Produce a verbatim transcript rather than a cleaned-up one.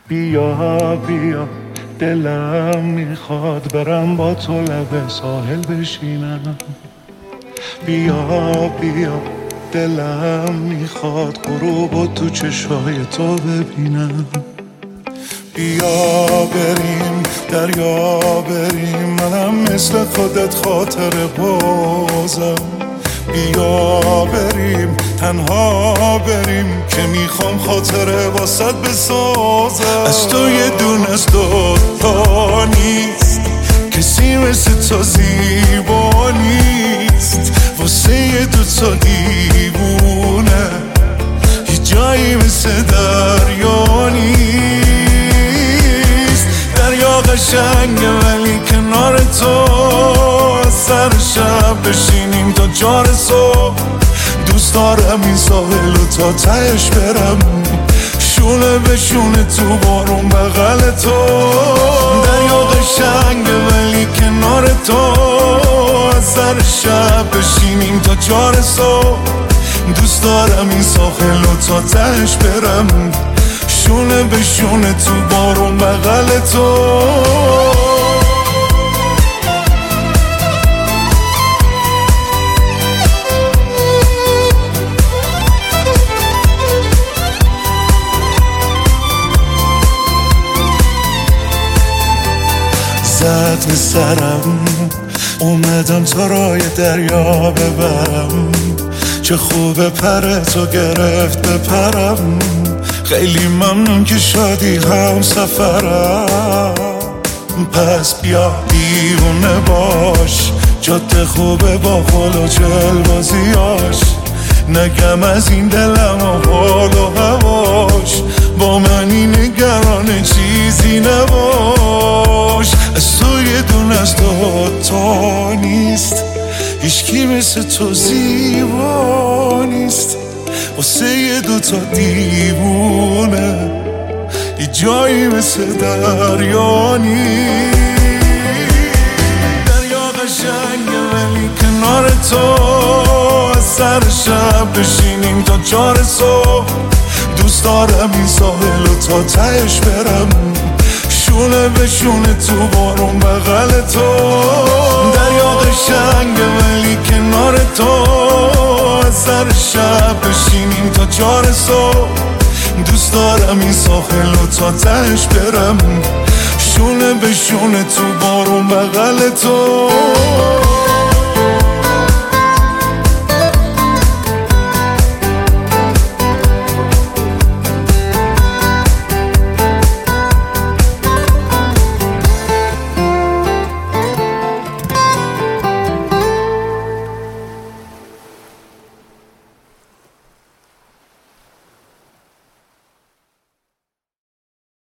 بیا بیا دلم میخواد برم با تو لب ساحل بشینم. بیا بیا دلم میخواد غروب تو چشای تو ببینم. بیا بریم دریا بریم، منم مثل خودت خاطر بازم. بیا بریم تنها بریم که میخوام خاطره واسط بسازم. از تو یه دونه از دوتا نیست، کسی مثل تو زیبا نیست. واسه یه دوتا دیوونه یه جایی مثل دریا نیست. دریا قشنگه ولی کنار تو از سر شب بشینیم تا چار صبح. دوست دارم این ساحل و تا تهش برم، شونه به شونه تو بارون بغل تو. دریا قشنگه ولی کنار تو از سر شب بشینیم تا چار صبح. دوست دارم این ساحل و تا تهش برم، شونه به شونه تو بارون بغل تو. زد به سرم اومدم تا رای دریا ببرم. چه خوبه پر تو گرفت بپرم. خیلی ممنون که شادی هم سفرم. پس بیا دیوونه باش، جاده خوبه با خل و چل بازیاش. نگم از این دلم و حال و هواش، با منی نگران چیزی نباش. از تو یه دونه از دوتا نیست، هیچکی مثل تو زیبا نیست. واسه یه دوتا دیوونه یه جایی مثل دریا نیست. دریا قشنگه ولی کنار تو از سر شب بشینیم تا چار صبح. دوست دارم این ساحل و تا تهش برم، شونه به شونه تو بارون بغل تو. دریا قشنگه ولی کنار تو از سر شب بشینیم تا چار صبح. دوست دارم این ساحل و تا تهش برم، شونه به شونه تو بارون بغل تو.